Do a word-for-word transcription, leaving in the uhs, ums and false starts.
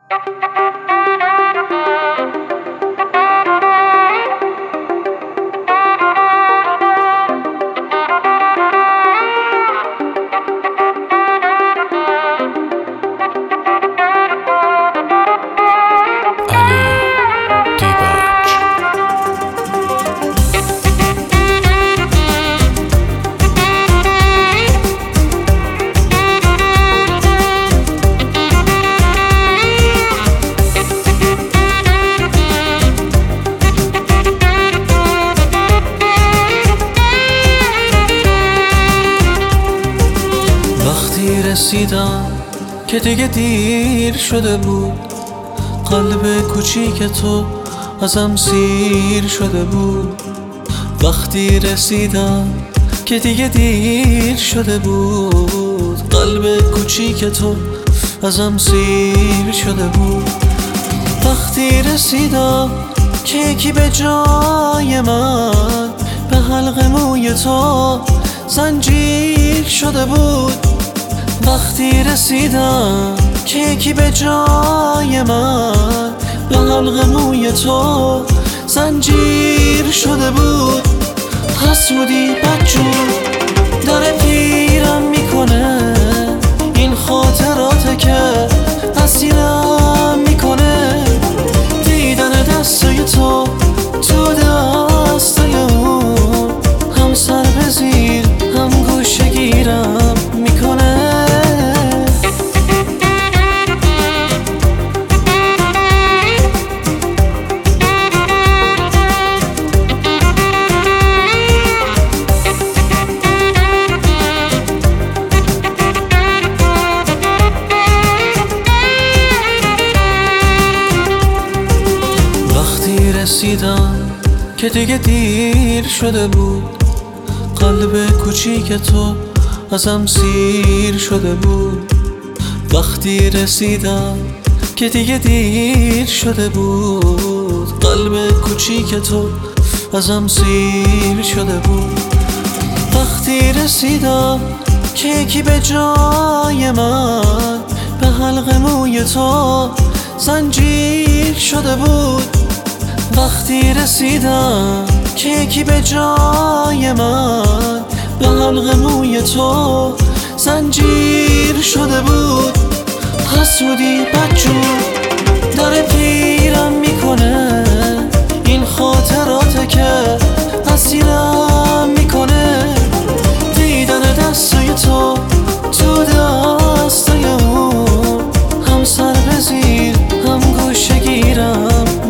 وقتی رسیدم که دیگه دیر شده بود، قلب کوچیک تو ازم سیر شده بود. وقتی رسیدم که دیگه دیر شده بود، قلب کوچیک تو ازم سیر شده بود. وقتی رسیدم که یکی به جای من به حلق موی تو زنجیر شده بود. وقتی رسیدم که یکی به جای من به حلق موی تو زنجیر شده بود. حسودی بدجور داره پیرم میکنه، این خاطراته که اسیرم میکنه. دیدن دستای تو تو دستای اون، هم سر به زیر هم گوشه گیرم میکنه. رسیدم که دیگه دیر شده بود، قلب کوچیک تو ازم سیر شده بود. وقتی رسیدم که دیگه دیر شده بود، قلب کوچیک تو ازم سیر شده بود. وقتی رسیدم که یکی به جای من به حلق موی تو زنجیر شده بود. وقتی رسیدم که یکی به جای من به حلق موی تو زنجیر شده بود. حسودی بدجور داره پیرم میکنه، این خاطراته که اسیرم میکنه. دیدن دستای تو تو دستای اون، هم سر به زیر هم گوشه گیرم